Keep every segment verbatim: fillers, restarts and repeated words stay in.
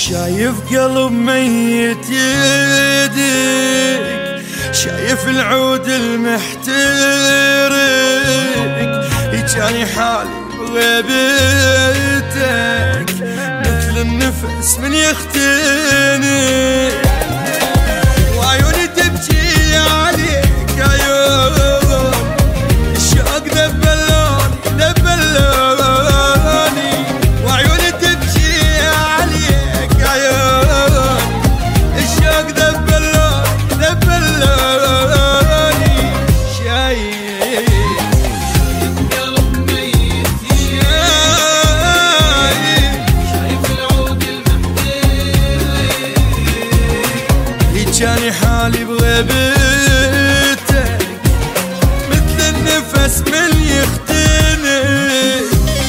شايف قلب ميت يدك، شايف العود المحترق، يجاني حالي بغيبتك مثل النفس من يختنق، وعيوني تبكي عليك عيون الشوق ذبلوني ذبلوني، وعيوني تبكي عليك عيون الشوق ذبلوني ذبلوني. شايف قلب ميت شايف شايف العود المحترق، يجاني حالي بغيبتك مثل النفس من يختنق.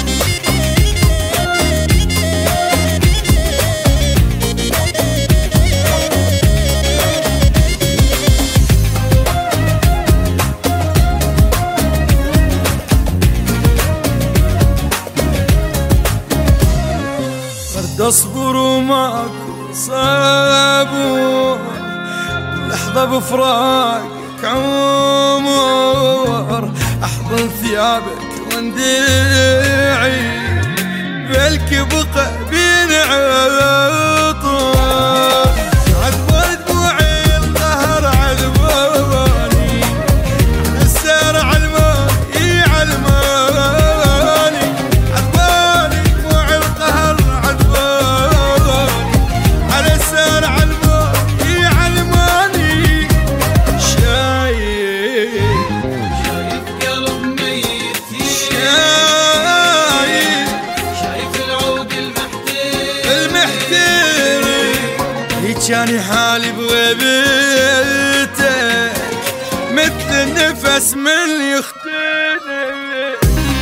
برد اصبر وماكو صبور، لحظة بفراقك عمر، احضن ثيابك واندعي بالك بقى بين عطر، عذبوني دموعي القهر عذبوني، على السير علموني علموني، عذبوني دموعي القهر عذبوني، على السير علموني علموني. شايف شايف قلب ميت شايف شايف العود المحترق المحترق، يجاني حالي بغيبتك مثل النفس من يختنق.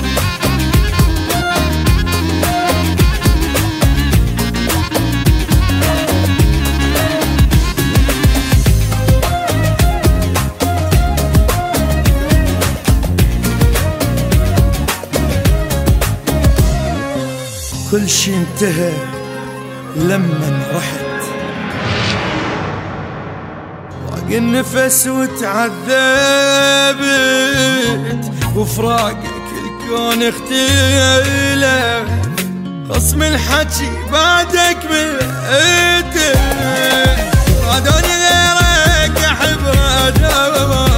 كل شي انتهى لما رحت، ضاق النفس وتعذبت، وفراقك الكون اختلف، خصم الحكي بعدك بالقتل، رادوني غيرك احب رادوني،